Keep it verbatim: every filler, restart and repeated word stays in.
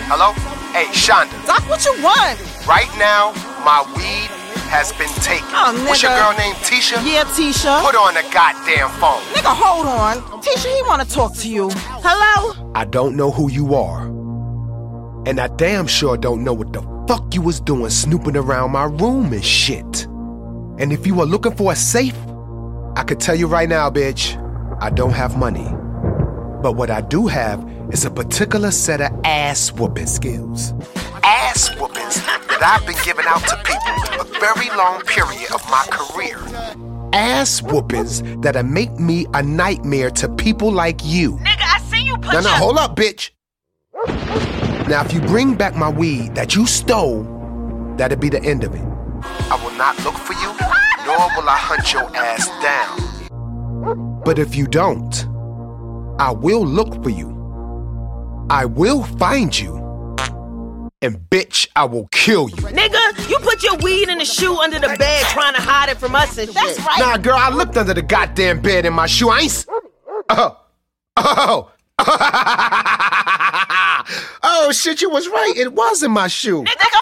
Hello? Hey, Shonda. Doc, what you want? Right now, my weed has been taken. Oh, nigga. What's your girl named Tisha? Yeah, Tisha. Put on the goddamn phone. Nigga, hold on. Tisha, he wanna talk to you. Hello? I don't know who you are. And I damn sure don't know what the fuck you was doing snooping around my room and shit. And if you were looking for a safe, I could tell you right now, bitch, I don't have money. But what I do have is a particular set of ass whooping skills. Ass whoopings that I've been giving out to people a very long period of my career. Ass whoopings that'll make me a nightmare to people like you. Nigga, I see you put Now, now, your... hold up, bitch. Now, if you bring back my weed that you stole, that'll be the end of it. I will not look for you, nor will I hunt your ass down. But if you don't, I will look for you. I will find you. And bitch, I will kill you. Nigga, you put your weed in the shoe under the bed trying to hide it from us and shit. That's right. Nah, girl, I looked under the goddamn bed in my shoe. I ain't... S- oh. Oh. Oh, shit, you was right. It was in my shoe. Nigga,